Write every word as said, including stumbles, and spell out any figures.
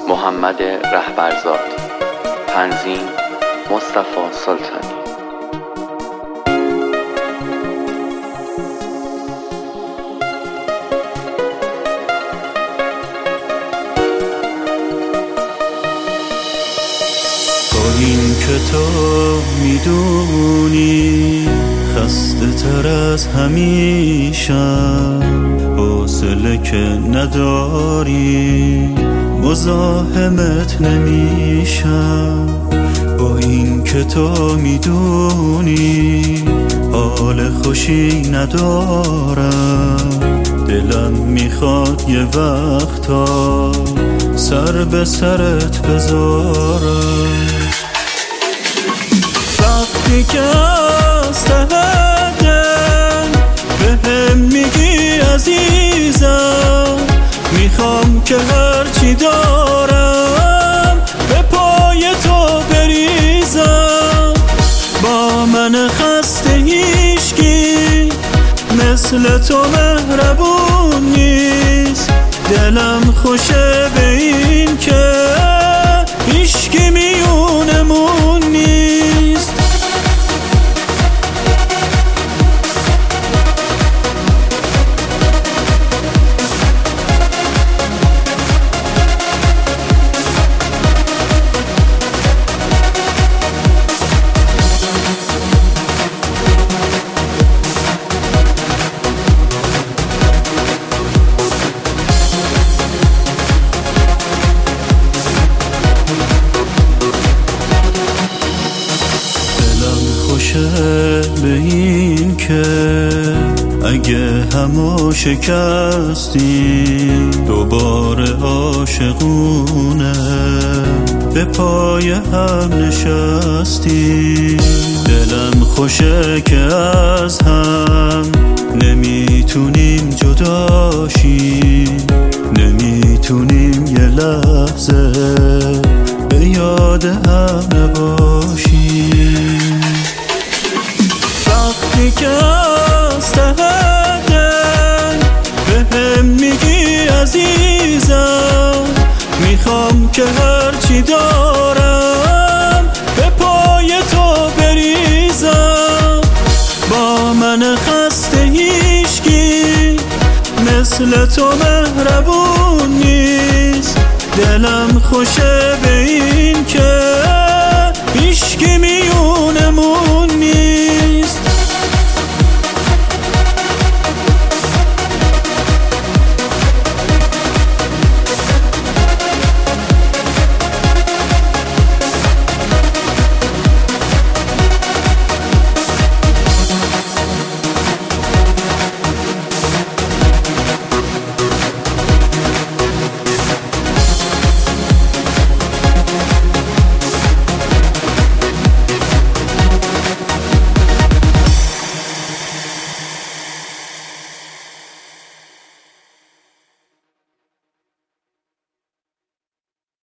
محمد رهبرزاد. تنظیم مصطفی سلطانی. این که تو میدونی خسته تر از همیشم، حوصله که نداری مزاحمت نمیشم. با این که تو میدونی حال خوشی ندارم، دلم میخواد یه وقتا سر به سرت بذارم. وقتی که از ته دل بهم میگی عزیزم، میخوام که هرچی دارم به پای تو بریزم. با من خسته هیچکی مثل تو مهربون نیست، دلم خوشه به این که هیچکی میونمون نیست. به این که اگه همو شکستی دوباره عاشقونه به پای هم نشستی. دلم خوشه که از هم نمیتونیم جداشیم، نمیتونیم یه لحظه به یاد هم نباشیم. وقتی که از ته دل بهم میگی عزیزم، میخوام که هرچی دارم به پای تو بریزم. با من خسته هیچکی مثل تو مهربون نیست، دلم خوشه به این که هیچکی میونمون